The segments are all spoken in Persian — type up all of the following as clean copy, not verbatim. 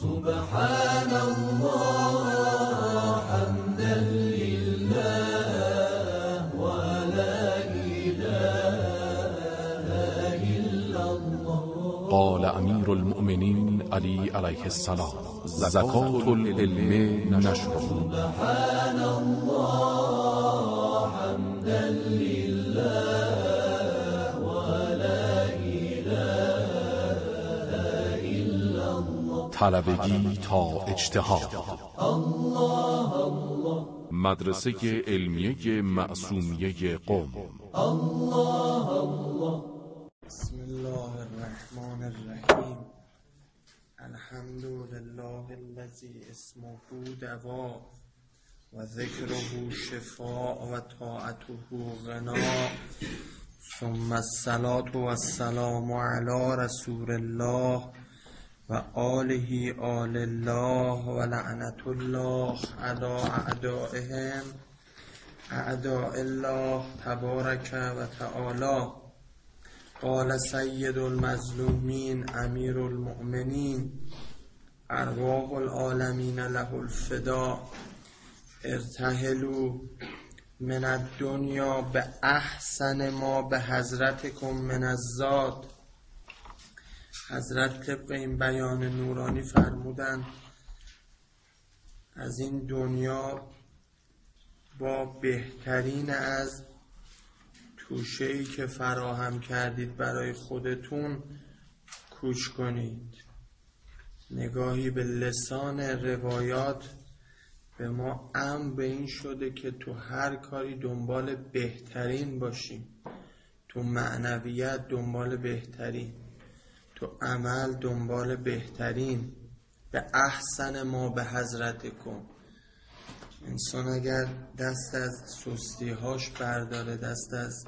سبحان الله حمدا لله ولا إله إلا الله. قال امیر المؤمنین علی علیه السلام: زکات العلم نشر. سبحان الله حمدا لله ولا إله إلا الله. طلبگی تا اجتهاد. الله الله. مدرسه علمیه معصومیه قم. الله الله. بسم الله الرحمن الرحیم. الحمد لله الذی اسمه دوا و ذکره شفاء و طاعته غنا، ثم الصلاة و السلام علی رسول الله و آله آل الله و لعنت الله علی اعدائهم اعداء الله تبارک و تعالی. قال سید المظلومین امیر المؤمنین ارواح العالمین له الفدا، ارتحلوا من الدنیا به احسن ما به حضرتکم من الذات. حضرت طبق این بیان نورانی فرمودن از این دنیا با بهترین از توشه‌ای که فراهم کردید برای خودتون کوچ کنید. نگاهی به لسان روایات به ما امر به این شده که تو هر کاری دنبال بهترین باشیم، تو معنویت دنبال بهترین، تو عمل دنبال بهترین، به احسن ما به حضرتکم. انسان اگر دست از سستی‌هاش برداره، دست از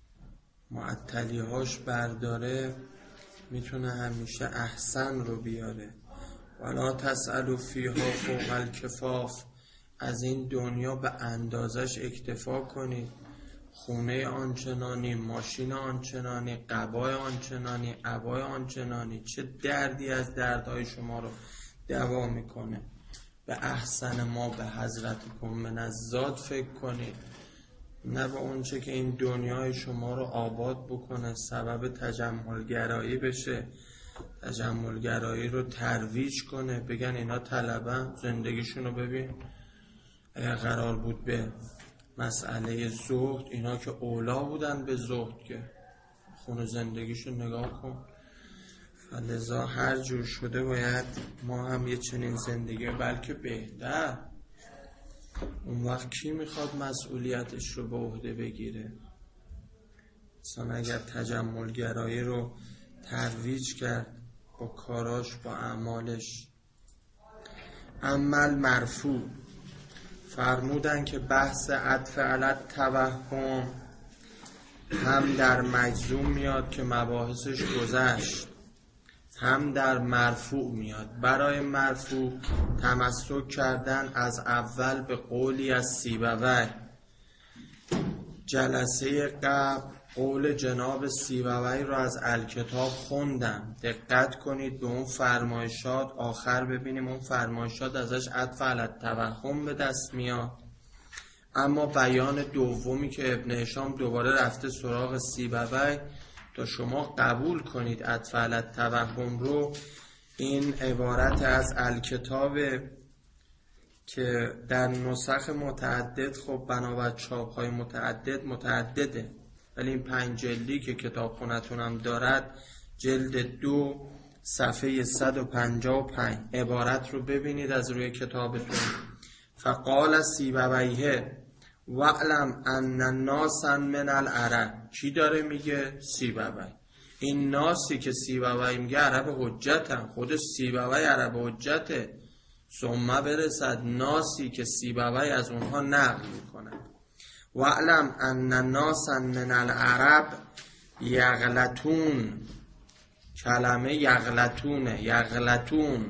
معطلی‌هاش برداره، میتونه همیشه احسن رو بیاره. ولا تسألوا فیها فوق الکفاف. از این دنیا به اندازش اکتفا کنید. خونه آنچنانی، ماشین آنچنانی، قبای آنچنانی، عبای آنچنانی، چه دردی از دردهای شما رو دوا میکنه. به احسن ما به حضرتکم من الذات فکر کنید، نه به اون چه که این دنیای شما رو آباد بکنه، سبب تجملگرایی بشه، تجملگرایی رو ترویج کنه، بگن اینا طلبن. زندگیشون رو ببین، اگر قرار بود به مسئله زهد، اینا که اولا بودن به زهد، که خون زندگیشون نگاه کن. فلذا هر جور شده باید ما هم یه چنین زندگی، بلکه بهتر. اون وقت کی میخواد مسئولیتش رو به عهده بگیره؟ انسان اگر تجملگرایی رو ترویج کرد با کاراش، با اعمالش. عمل مرفوع فرمودن که بحث عطف علی توهم هم در مجزوم میاد که مباحثش گذشت، هم در مرفوع میاد. برای مرفوع تمسک کردن از اول به قولی از سیبوی. جلسه قبل قول جناب سیبوی رو از الکتاب خوندم. دقت کنید به اون فرمایشات، آخر ببینیم اون فرمایشات ازش عطف علی التوهم به دست میاد. اما بیان دومی که ابن هشام دوباره رفته سراغ سیبوی تا شما قبول کنید عطف علی التوهم رو، این عبارت از الکتاب که در نسخ متعدد، خب بنابر چاپ‌های متعدده، ولی این 5 جلدی که کتابخونه‌تون هم دارد، جلد 2 صفحه 155 عبارت رو ببینید از روی کتابتون. فقال سیبویه وعلم ان الناس من العرب. کی داره میگه؟ سیبوی. این ناسی که سیبوی میگه عرب حجتن، خود سیبوی عرب حجته. ثم برسد ناسی که سیبوی از اونها نقل میکنه. وعلم ان الناس من العرب یغلطون. کلمه یغلطونه، یغلطون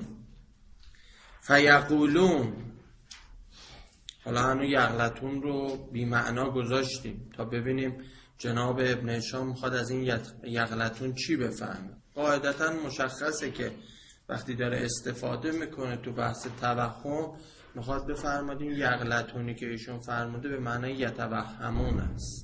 فیقولون. حالا هنو یغلطون رو بی معنا گذاشتیم تا ببینیم جناب ابن هشام میخواد از این یغلطون چی بفهمه. قاعدتا مشخصه که وقتی داره استفاده میکنه تو بحث توهم میخواد بفرماد این یغلطونی که ایشون فرموده به معنی یتوهمون است.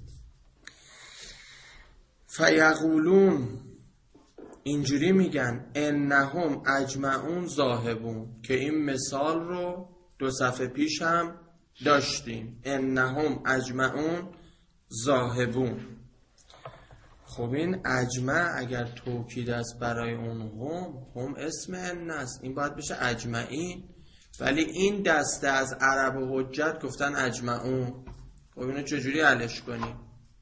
فیقولون، اینجوری میگن، انهم اجمعون ذاهبون، که این مثال رو 2 صفحه پیش هم داشتیم. انهم اجمعون ذاهبون. خب این اجمع اگر توکید است برای اون هم اسم ان است، این باید بشه اجمعین، ولی این دسته از عرب و حجت گفتن اجمعون. خب اینو چجوری حلش کنیم؟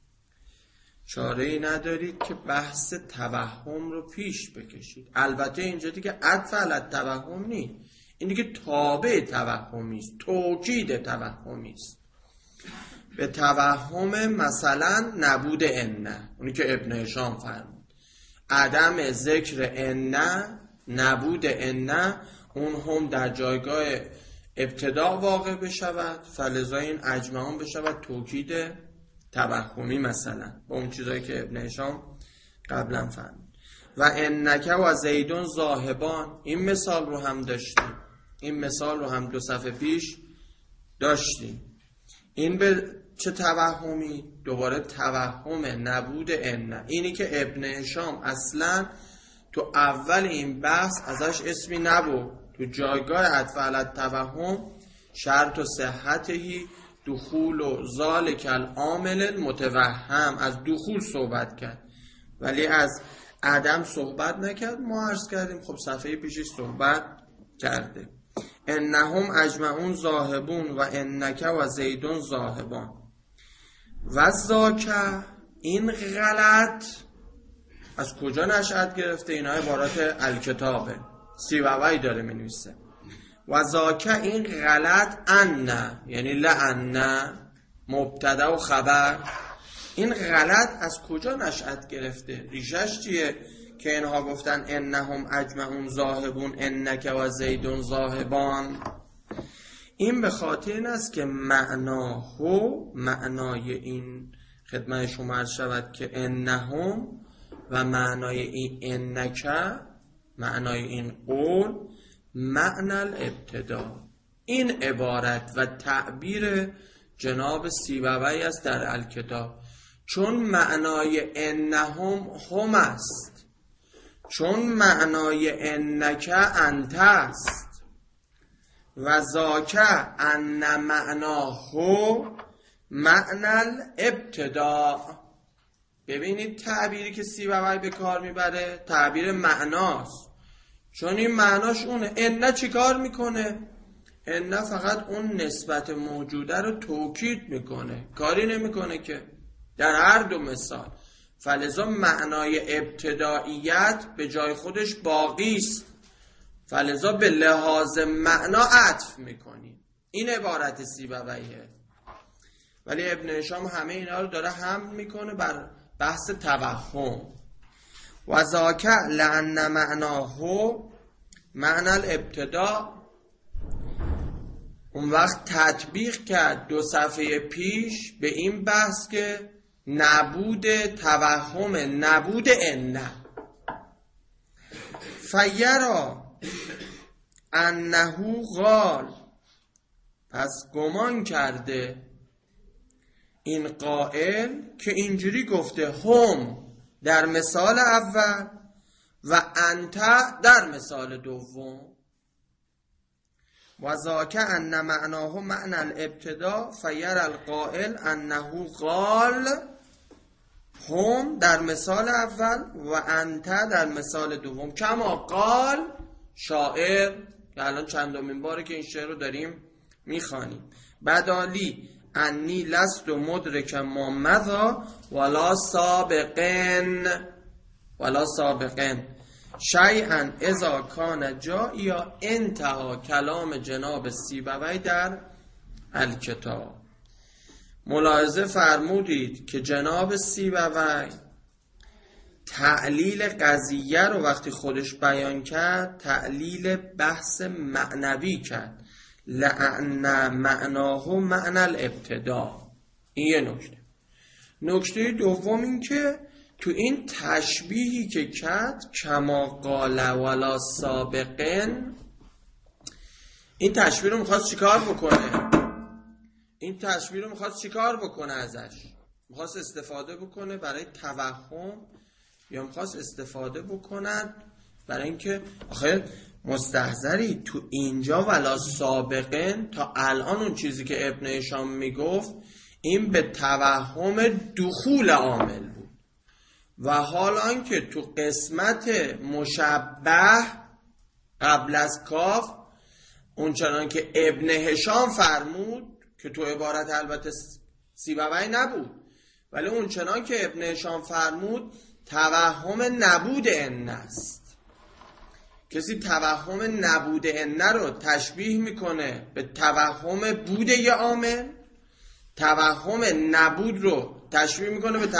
چاره ای ندارید که بحث توهم رو پیش بکشید. البته اینجا دیگه عطف علی توهم نیست، این دیگه تابع توهمی است، توکید توهمی است. به توهم مثلا نبود ان، اونی که ابن هشام فرمود، عدم ذکر ان، نبود ان، اون هم در جایگاه ابتدا واقع بشود، فلذا این اجمعون بشود توکید توهمی مثلا با اون چیزایی که ابن هشام قبلا فرمود. و انک و زیدون ذاهبان، این مثال رو هم داشتیم، این مثال رو هم 2 صفحه پیش داشتیم. این به چه توهمی؟ دوباره توهم نبود ان، اینی که ابن هشام اصلا تو اول این بحث ازش اسمی نبود، تو جایگاه عطف علی التوهم شرط و صحتهی دخول و ذالک العامل المتوهم، از دخول صحبت کرد ولی از عدم صحبت نکرد. ما عرض کردیم خب صفحه پیشش صحبت کرده. انهم اجمعون ذاهبون و انک و زیدون ذاهبان و ذاک، این غلط از کجا نشأت گرفته؟ اینا عبارات الکتابه، سیبوی داره می‌نویسه. و ذاک، این غلط، ان یعنی لعن مبتدا و خبر، این غلط از کجا نشأت گرفته؟ ریشش چیه که اینها گفتن انهم اجمعون ذاهبون انک و زیدون ذاهبان؟ این به خاطر این است که معنای این خدمت شما عرض شود که انهم و معنای این انک، معنای این قول معنی الابتدا. این عبارت و تعبیر جناب سیبوی است در الکتاب، چون معنای انهم هم است، چون معنای انک انت است، و ذاک ان معناه معنی الابتدا. ببینید تعبیری که سیبوی به کار میبره تعبیر معناست، چون این معناش اونه. ان چی کار میکنه؟ ان فقط اون نسبت موجوده رو توکید میکنه، کاری نمیکنه که در هر 2 مثال. فلذا معنای ابتداییت به جای خودش باقی است، فلذا به لحاظ معنا عطف میکنیم. این عبارت سیبویه، ولی ابن هشام همه اینا رو داره حمل میکنه بر بحث توهم. و ذاک لأن معناه معنی الابتدا. اون وقت تطبیق کرد 2 صفحه پیش به این بحث که نبود توهم، نبود ان. فیرا انه قال، پس گمان کرده این قائل که اینجوری گفته هم در مثال اول و انت در مثال دوم. و ذاک ان معناه معنی الابتدا فیر القائل انه قال هم در مثال اول و انت در مثال دوم، کما قال شاعر، که الان چندمین باره که این شعر رو داریم میخوانیم. بدالی انی لست مدرک ما مضا ولا سابقن شیئا اذا کان جائیا. انتها کلام جناب سیبوی در الکتاب. ملاحظه فرمودید که جناب سیبوی تعلیل قضیه رو وقتی خودش بیان کرد تعلیل بحث معنوی کرد، لأن معناه معنی الابتدا. این یه نکته. نکته دوم این که تو این تشبیهی که کرد کما قال ولا سابقن، این تشبیه رو میخواست چیکار بکنه؟ این تشبیه رو میخواست چیکار بکنه ازش؟ میخواست استفاده بکنه برای توهم یا میخواست استفاده بکند برای اینکه آخه مستحضری تو اینجا ولا سابقن تا الان اون چیزی که ابن هشام میگفت این به توهم دخول عامل بود و حالا که تو قسمت مشبه قبل از کاف اونچنان که ابن هشام فرمود که تو عبارت البته سیبوی نبود ولی اونچنان که ابن هشام فرمود توهم نبود ان است. کسی توهم نبود ان رو تشبیه میکنه به توهم بود یه عامل، توهم نبود رو تشبیه میکنه به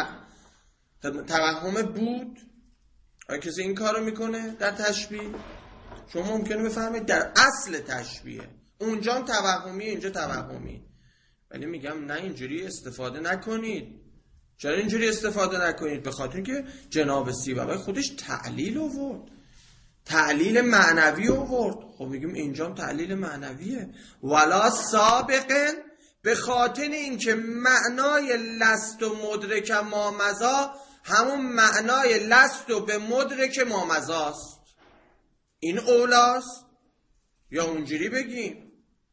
توهم بود. آیا کسی این کار رو میکنه در تشبیه؟ شما ممکنه بفهمید در اصل تشبیه اونجا هم توهمی اینجا توهمی، ولی میگم نه اینجوری استفاده نکنید. چرا اینجوری استفاده نکنید؟ به خاطر که جناب سیبوی خودش تعلیل آورد، تعلیل معنوی آورد. خب میگیم اینجا هم تعلیل معنویه. ولا سابقن به خاطر اینکه معنای لست و مدرک مامضا همون معنای لست و به مدرک مامضاست. این اولاست یا اونجوری بگیم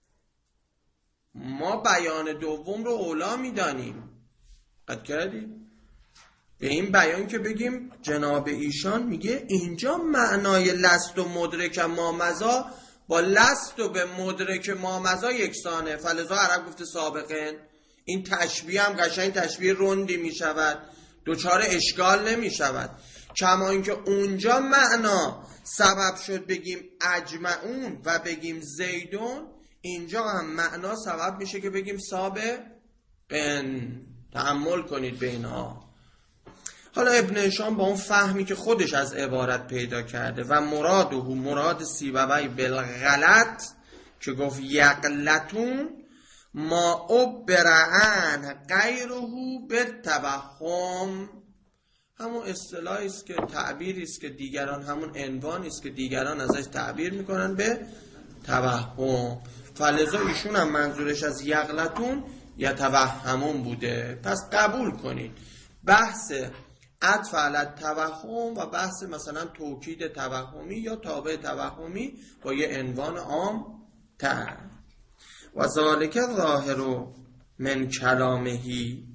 ما بیان دوم رو اولا میدانیم. قد کردی؟ به این بیان که بگیم جناب ایشان میگه اینجا معنای لست و مدرک مامضا با لست و به مدرک مامضا یکسانه، فلذا عرب گفته سابقن. این تشبیه هم قشنگ تشبیه رندی میشود، دوچار اشکال نمیشود. کما اینکه اونجا معنا سبب شد بگیم اجمعون و بگیم زیدون، اینجا هم معنا سبب میشه که بگیم سابقن. تأمل کنید به اینها. حالا ابن هشام با اون فهمی که خودش از عبارت پیدا کرده و مراد سیبوی بالغلط که گفت یقلتون ما عبرعن غیره به توهم، همون اصطلاحی است که تعبیری است که دیگران، همون عنوانی است که دیگران ازش تعبیر میکنن به توهم، فلذا ایشون هم منظورش از یقلتون یتوهمون بوده. پس قبول کنید بحث عطف علی توهم و بحث مثلا توکید توهمی یا تابع توهمی با یه عنوان عام تر. و ذالک ظاهر من کلامهی،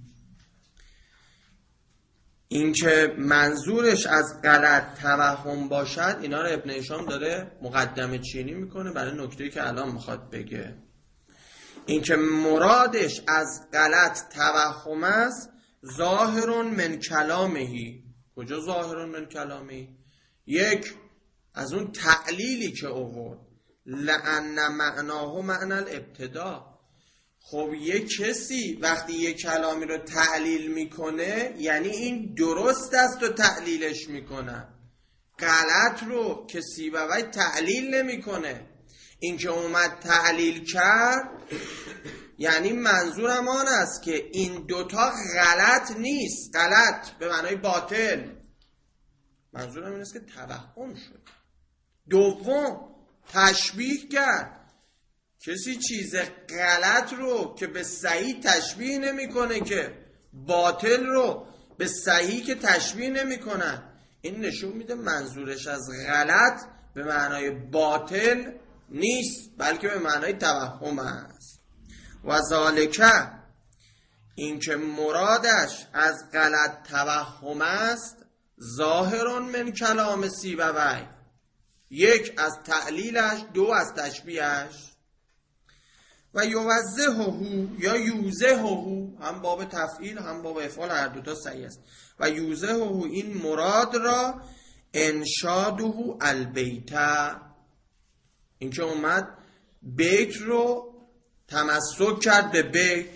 این که منظورش از غلط توهم باشد، اینا رو ابن هشام داره مقدمه چینی میکنه برای نکته‌ای که الان میخواد بگه. این که مرادش از غلط توهم است ظاهر من کلامهی. کجا ظاهر من کلامهی؟ یک، از اون تعلیلی که آورد لأن معناه معنی الابتدا. خب یک کسی وقتی یک کلامی رو تعلیل میکنه یعنی این درست است و تعلیلش میکنه. غلط رو که سیبوی تعلیل نمیکنه، این که اومد تعلیل کرد یعنی منظور همان است که این دوتا غلط نیست، غلط به معنای باطل، منظورم این است که توهم شد. دوم، تشبیه کرد. کسی چیز غلط رو که به صحیح تشبیه نمیکنه که باطل رو به صحیح که تشبیه نمیکنن، این نشون میده منظورش از غلط به معنای باطل نیست بلکه به معنای توهم است. و ذالکه، این که مرادش از غلط توهم است ظاهر من کلام سیبوی، یک از تعلیلش، دو از تشبیهش. و یوزهه یا یوزهه، هم باب تفعیل هم باب افعال هر دوتا صحیح است. و یوزهه، این مراد را انشاده البیت، این که اومد بیت رو تمسک کرد به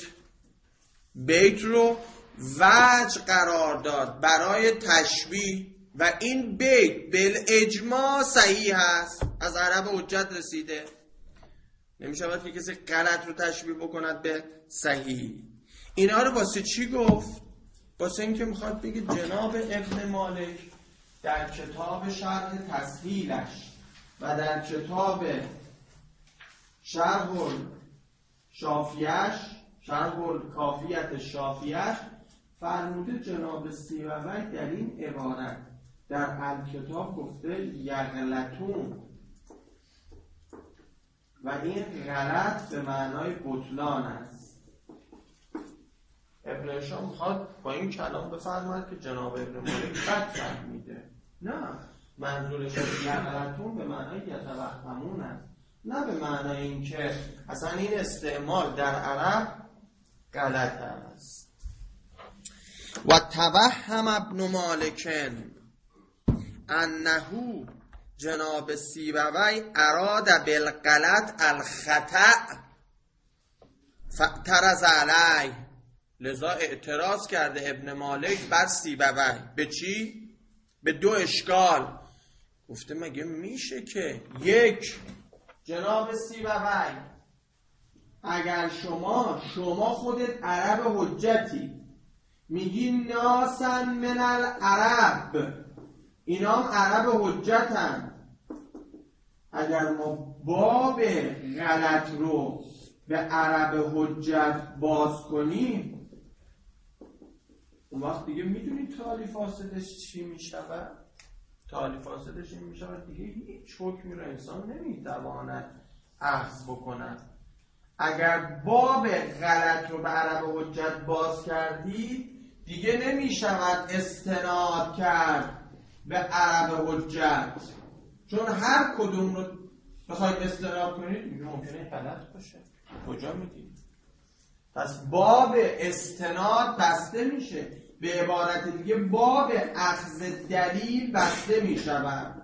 بیت رو وجه قرار داد برای تشبیه و این بیت بالاجماع صحیح هست، از عرب حجت رسیده، نمیشود که کسی غلط رو تشبیه بکند به صحیح. اینا رو واسه چی گفت؟ واسه اینکه میخواد بگه جناب ابن مالک در کتاب شرح تسهیلش و در کتاب شرح شافیش، شرح کافیت شافیش فرموده جناب سیبوی در این عبارت در الکتاب گفته یغلطون و این غلط به معنای بطلان است. ابن هشام میخواد با این کلام بفرماید که جناب ابن مالک بد فهمیده. نه، منظورش یغلطون به معنای یتوهمون است، نه به معنای این که اصلا این استعمال در عرب غلط است. و توهم ابن مالک انه جناب سیبوی اراد بالغلط الخطأ فاعترض علیه، لذا اعتراض کرده ابن مالک بر سیبوی. به چی؟ به دو اشکال. گفته مگه میشه که یک، جناب سیبوی اگر شما خودت عرب حجتی میگی ناسن من العرب، اینا هم عرب حجتن، اگر ما باب غلط رو به عرب حجت باز کنیم اون وقت دیگه میدونی تالی فاسدش چی میشود؟ تالی فاسدش این میشود دیگه هیچ حکمی رو انسان نمیتواند اخذ بکند. اگر باب غلط رو به عرب حجت باز کردید دیگه نمیشود استناد کرد به عرب حجت، چون هر کدوم رو بخواید استناد کنید ممکنه غلط باشه. کجا میدید؟ پس باب استناد بسته میشه، به عبارت دیگه باب اخذ دلیل بسته میشود.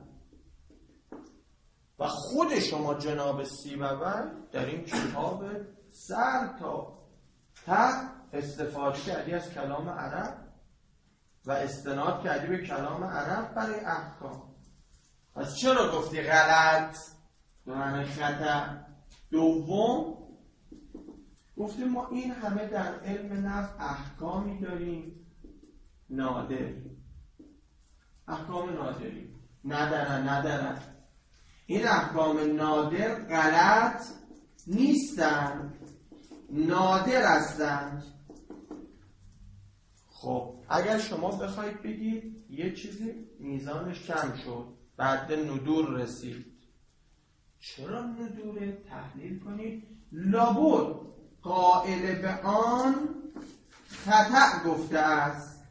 و خود شما جناب سیبوی در این کتاب سر تا استفاده کردی از کلام عرب و استناد کردی به کلام عرب برای احکام. پس چرا گفتی غلط؟ به معنی خطا. دوم گفتیم ما این همه در علم نحو احکامی داریم نادر، احکام نادری ندارن. این احکام نادر غلط نیستن، نادر هستند. خب اگر شما بخواید بگید یه چیزی میزانش کم شد، بعد ندور رسید، چرا ندوره؟ تحلیل کنید. لابد قائل به آن خطأ گفته است.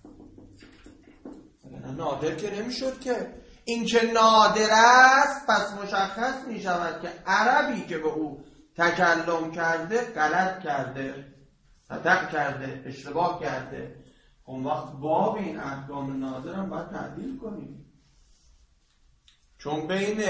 نادر که نمیشد که. این که نادر است پس مشخص می شود که عربی که به او تکلم کرده غلط کرده، خطأ کرده، اشتباه کرده. اون وقت باب این احکام نادر هم باید تعدیل کنیم، چون بین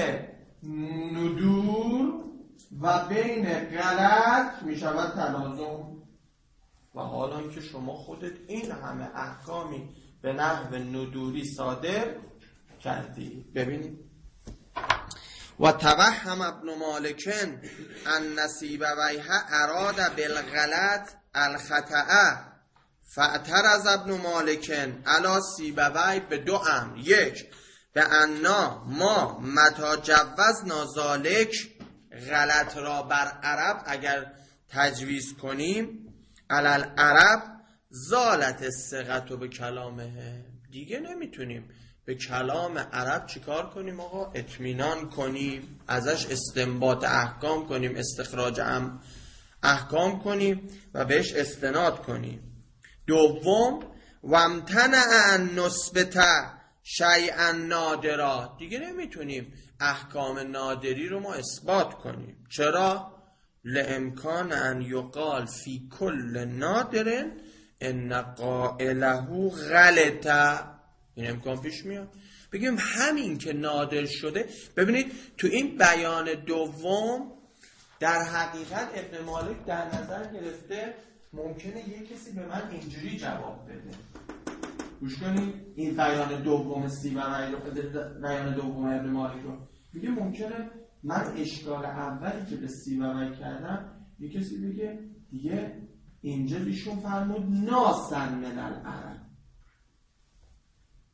ندور و بین غلط می شود تلازم. و حالا که شما خودت این همه احکامی به نحو ندوری صادر کردی. ببینید و توهم ابن مالک ان سیبویه اراد بالغلط الخطأ فاعترض ابن مالک علی سیبوی به دو امر. یک، به انا ما متا جوزنا ذالک، غلط را بر عرب اگر تجویز کنیم علل عرب زالت الثقة به کلامه، دیگه نمیتونیم به کلام عرب چیکار کنیم آقا؟ اطمینان کنیم، ازش استنباط احکام کنیم، استخراج احکام کنیم و بهش استناد کنیم. دوم وامتنع ان نثبت شیئا نادرا، دیگه نمیتونیم احکام نادری رو ما اثبات کنیم. چرا؟ لامکان ان یقال فی کل نادر ان قائله غلطه، این امکان پیش میاد. بگیم همین که نادر شده. ببینید تو این بیان دوم در حقیقت ابن مالک در نظر گرفته ممکنه یک کسی به من اینجوری جواب بده. گوش کنید این بیان دوم سیبوی رو، بیان دوم ابن مالک رو. میگه ممکنه من اشکال اولی که به سیبوی کردم یک کسی بگه دیگه اینجا ایشون فرمود ناسن من العرب،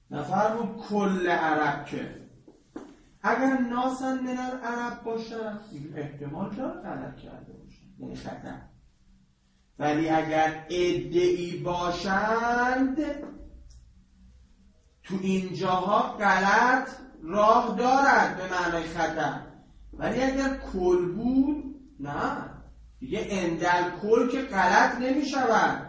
نفرمود کل عرب که. اگر ناسن من العرب باشن احتمال داره غلط کرده باشن، یعنی خطا. ولی اگر ادعی باشند تو اینجاها غلط راه دارد به معنای خطا. ولی اگر کل بود نه دیگه اندل کل که غلط نمی شود.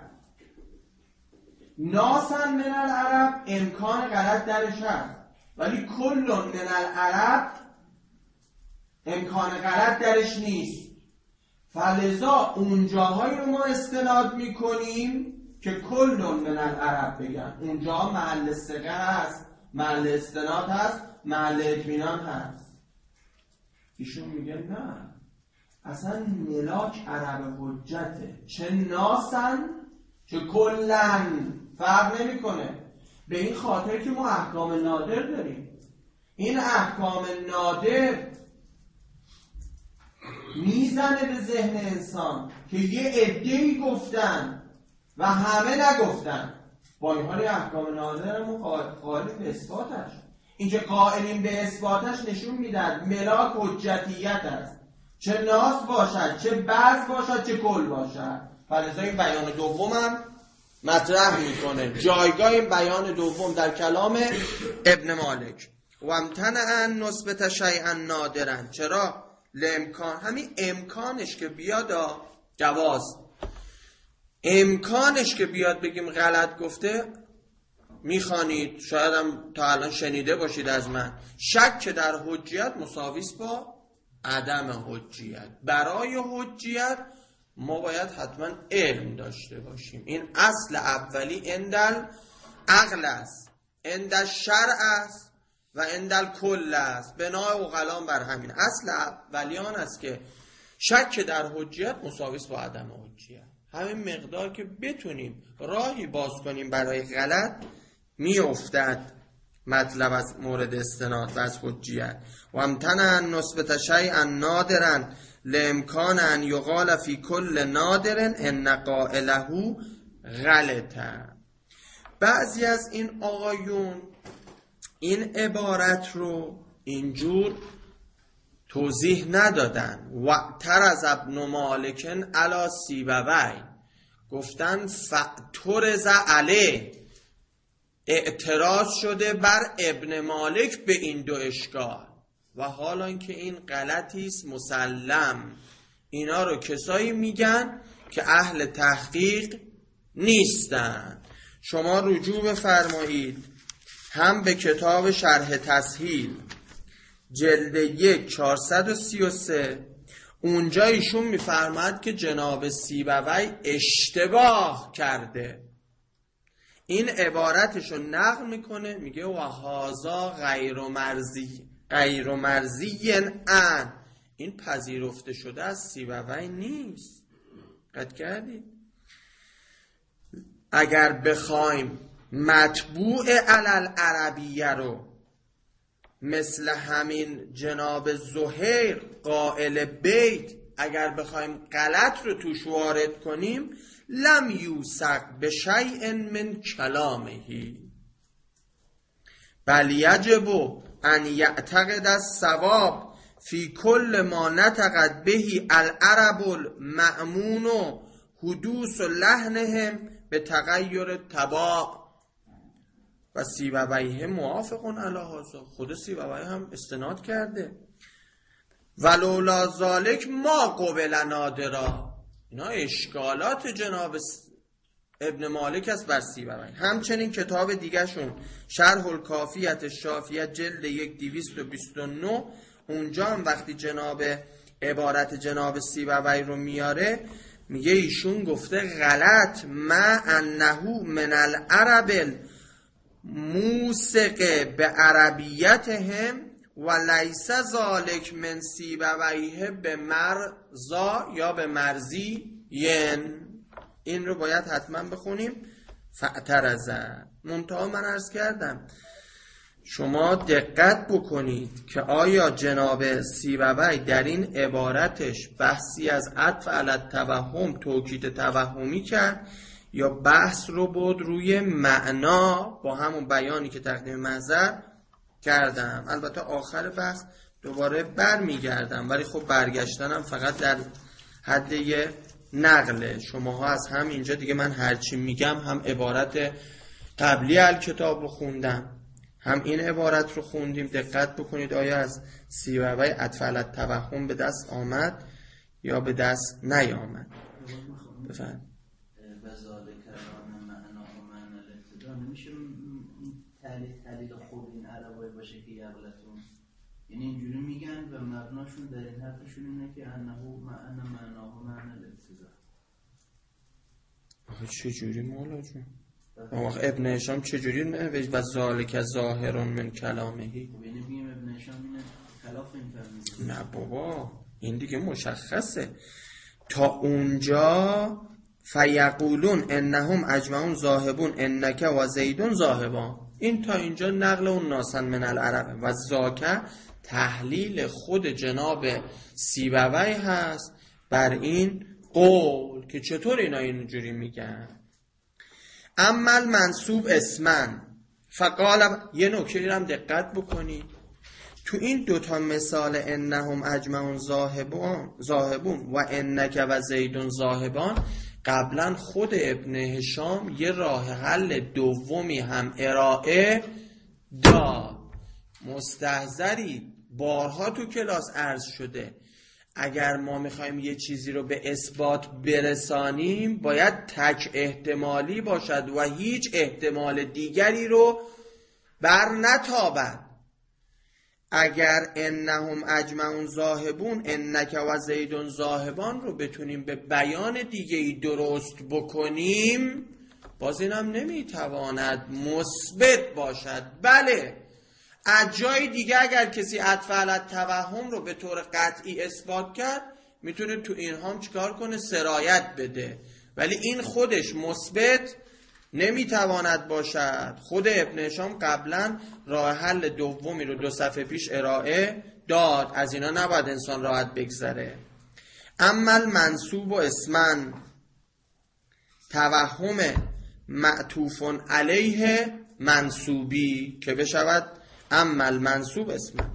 ناسن من العرب امکان غلط درش هست، ولی کل من العرب امکان غلط درش نیست. فلذا اونجاهایی رو ما استناد میکنیم که کل من العرب بگن. اونجا محل ثقه هست، محل استناد هست، محل اطمینان هست. ایشون میگه نه، اصلا ملاک عرب حجته، چه ناسن چه کلن فرق نمیکنه. به این خاطر که ما احکام نادر داریم. این احکام نادر میزنه به ذهن انسان که یه عده‌ای گفتن و همه نگفتن. با این حال احکام نادر قائلیم به اثباتش. اینکه قائلیم به اثباتش نشون میدن ملاک حجتیت است، چه ناس باشد، چه بعض باشد، چه کل باشد. فلذا این بیان دومم مطرح میکنه جایگاه این بیان دوم در کلام ابن مالک. و امتنع نثبت شیئا نادرا. چرا؟ لامکان، همین امکانش که بیاد جواز، امکانش که بیاد بگیم غلط گفته. میخوانید شاید هم تا الان شنیده باشید از من، شک در حجیت مساویست با عدم حجیت. برای حجیت ما باید حتما علم داشته باشیم. این اصل اولی اندل عقل است، اندل شرع است و اندل کل است. بنای عقلان بر همین اصل اولیان است که شک در حجیت مساویست با عدم حجیت. همین مقدار که بتونیم راهی باز کنیم برای غلط میافتد مطلب از مورد استناد و از حجیت. و امتنع نثبت شیئا نادرا لامکان ان یقال فی کل نادر ان قائله غلطه. بعضی از این آقایون این عبارت رو اینجور توضیح ندادن. و اعترض ابن مالک علی سیبوی، گفتن فاعترض علیه، اعتراض شده بر ابن مالک به این دو اشکال. و حالا که این غلطی است مسلم. اینا رو کسایی میگن که اهل تحقیق نیستن. شما رجوع بفرمایید هم به کتاب شرح تسهیل جلد 1 433. اونجا ایشون میفرماد که جناب سیبوی اشتباه کرده. این عبارتشو نقل میکنه، میگه و هازا غیر مرضی ان، این پذیرفته شده از سیبوی نیست. قد کردی؟ اگر بخوایم مطبوع علل عربیه رو مثل همین جناب زهیر قائل بیت اگر بخوایم غلط رو توش وارد کنیم، لم یوثق بشیء من کلامه، بل یجب ان یعتقد الصواب فی کل ما نطقت به العرب المأمون حدوث لحنهم به تغییر طباع. و سیبویه موافقون علی هذا، خود سیبویه هم استناد کرده. ولولا ذالک ما قبل نادرا. اینا اشکالات جناب ابن مالک است بر سیبوی. همچنین کتاب دیگه شون شرح الکافیت الشافیه جلد 1 229، اونجا هم وقتی جناب عبارت جناب سیبوی رو میاره میگه ایشون گفته غلط ما انه من العرب موسق به عربیتهم و لیس ذالک من سیبویه به مرزا یا به مرزی ین. این رو باید حتما بخونیم. فاعترض. منتها من عرض کردم شما دقت بکنید که آیا جناب سیبوی در این عبارتش بحثی از عطف علی التوهم، توکید توهمی کرد یا بحث رو بود روی معنا با همون بیانی که تقدیم محضر کردم. البته آخر بحث دوباره برمیگردم، ولی خب برگشتنم فقط در حد یه نقله. شماها از هم اینجا دیگه من هرچی میگم هم عبارت قبلی الکتاب رو خوندم هم این عبارت رو خوندیم. دقت بکنید آیا از سیبوی اطفال التوهم به دست آمد یا به دست نیامد. بفرمایید. بذالک ران معنا و معنا الابتدا نمیشه تعلیل خوب این عربایی باشه که یغلطون، یعنی اینجوری میگن و مبناشون در این حرفشون اینه که انه معنا و معنا الابتدا. آخه چجوری مولا جون؟ آخه ابن هشام چجوری نوشت و ذالک ظاهرون من کلامهی؟ خب یعنی بگیم ابن هشام اینه خلاف این فرمیزه. نه بابا این دیگه مشخصه. تا اونجا فیقولون انهم اجمعون ذاهبون انک و زیدون ذاهبان، این تا اینجا نقل اون ناسن من العرب و ذاکه تحلیل خود جناب سیبوی هست بر این قول که چطور اینا اینجوری میگن. اما منصوب اسمن فقال، یه نکته هم دقت بکنید تو این دوتا مثال انهم اجمعون ذاهبون و انک و زیدون ذاهبان، قبلا خود ابن هشام یه راه حل دومی هم ارائه داد. مستحضری بارها تو کلاس عرض شده اگر ما میخوایم یه چیزی رو به اثبات برسانیم باید تک احتمالی باشد و هیچ احتمال دیگری رو بر نتابد. اگر انهم اجمعون ذاهبون انک و زیدون ذاهبان رو بتونیم به بیان دیگه‌ای درست بکنیم، باز اینم نمیتواند مثبت باشد. بله از جای دیگه اگر کسی اطفال التوهم رو به طور قطعی اثبات کرد میتونه تو این هم چیکار کنه؟ سرایت بده، ولی این خودش مثبت نمیتواند باشد. خود ابن هشام قبلا راه حل دومی رو 2 صفحه پیش ارائه داد، از اینا نباید انسان راحت بگذره. اما منصوب و اسمن توهم معطوف علیه منصوبی که بشود اما منصوب اسمن.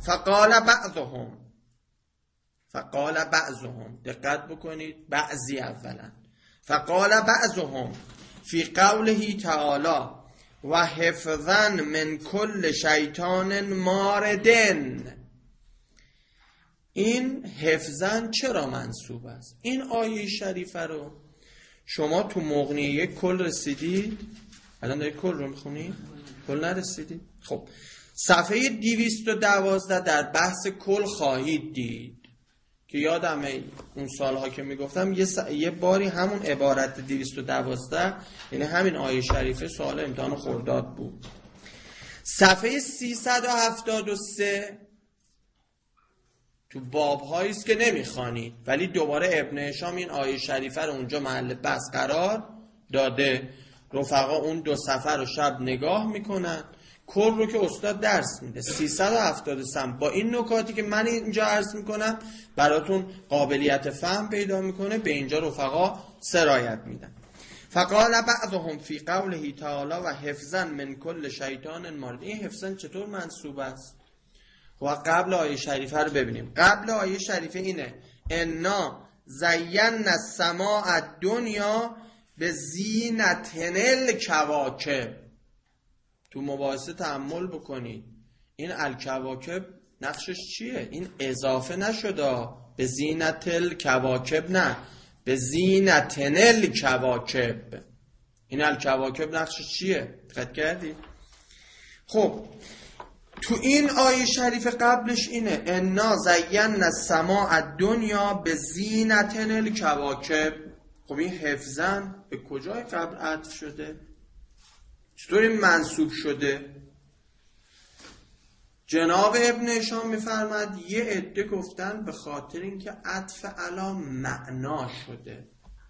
فقال بعضهم دقت بکنید، بعضی اولا. فقال بعضهم فی قوله تعالی و حفظا من کل شیطان ماردن. این حفظا چرا منصوب است؟ این آیه شریفه رو شما تو مغنیه کل رسیدید؟ الان دارید کل رو میخونید؟ کل نرسیدید؟ خب صفحه 212 در بحث کل خواهید دید که یادمه اون سالها که میگفتم یه باری همون عبارت 212 یعنی همین آیه شریفه سوال امتحان خرداد بود. صفحه 373 تو باب‌هایی است که نمیخوانید ولی دوباره ابن هشام این آیه شریفه رو اونجا محل بحث قرار داده. رفقا اون 2 صفحه رو شب نگاه میکنن، کل رو که استاد درس میده 373 با این نکاتی که من اینجا عرض میکنم براتون قابلیت فهم پیدا میکنه، به اینجا رفقا سرایت میدن. فقال بعضهم فی قوله تعالی و حفظا من کل شیطان مارد. این حفظا چطور منصوب است؟ و قبل آیه شریفه رو ببینیم. قبل آیه شریفه اینه انا زینا السماء الدنیا به زینة الکواکب. تو مباحثه تأمل بکنید این الکواکب نقشش چیه؟ این اضافه نشده به زینة الکواکب، نه به زینة الکواکب. این الکواکب نقشش چیه؟ دقت کردید؟ خب تو این آیه شریف قبلش اینه انا زینا السماء الدنیا به زینة الکواکب. خب این حفظاً به کجای قبل عطف شده؟ چطور این منصوب شده؟ جناب ابن هشام میفرماد یه عده گفتن به خاطر اینکه عطف علی معنا شده.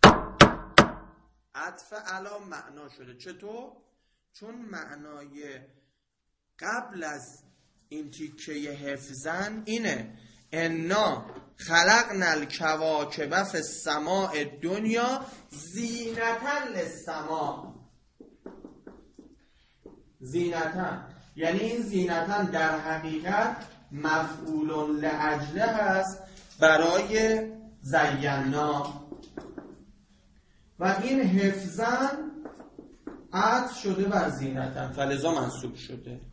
عطف علی معنا شده. چطور؟ چون معنای قبل از این تیکه حفظن اینه انا خلقنا الکواکب فی السماء دنیا زینتا للسماء. زینتا یعنی این زینتا در حقیقت مفعول لاجله هست برای زینا و این حفظاً عطف شده بر زینتا فلذا منصوب شده.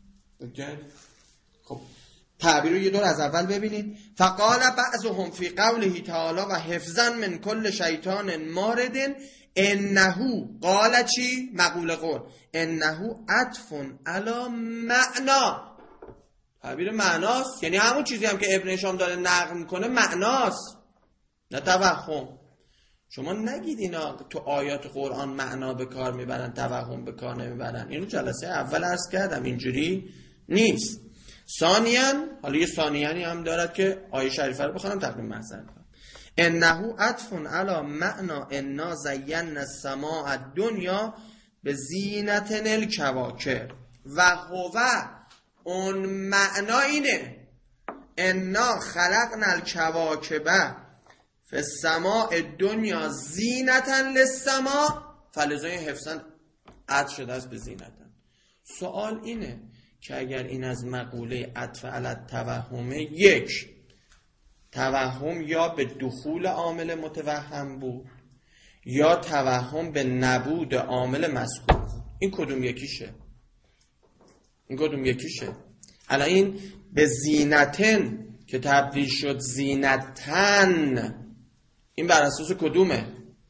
خب تعبیر رو یه دور از اول ببینید. فقال بعضهم فی قوله تعالی و حفظاً من کل شیطان مارد انه قال چی؟ مقول قول انه عطف علی معنا. تعبیر معناست، یعنی همون چیزی هم که ابن هشام داره نقل میکنه معناست نه توهم. شما نگید اینا تو آیات قرآن معنا به کار میبرن توهم به کار نمیبرن. اینو جلسه اول عرض کردم اینجوری نیست. ثانیاً حالا یه ثانیانی هم دارد که آیه شریفه رو بخونم تقدیم محضر کنم. انه عطف علی معنا انا زینا السماء الدنیا به زینت الکواکب و هو اون معنا اینه انا خلقنا الکواکب فی السماء دنیا زینتا للسماء فلذا حفظاً عطف شده است به زینتا. سوال اینه که اگر این از مقوله عطف علی التوهمه، یک توهم یا به دخول عامل متوهم بود یا توهم به نبود عامل مذکور بود. این کدوم یکیشه؟ این کدوم یکیشه؟ الان این به زینتن که تبدیل شد زینتن، این بر اساس کدومه؟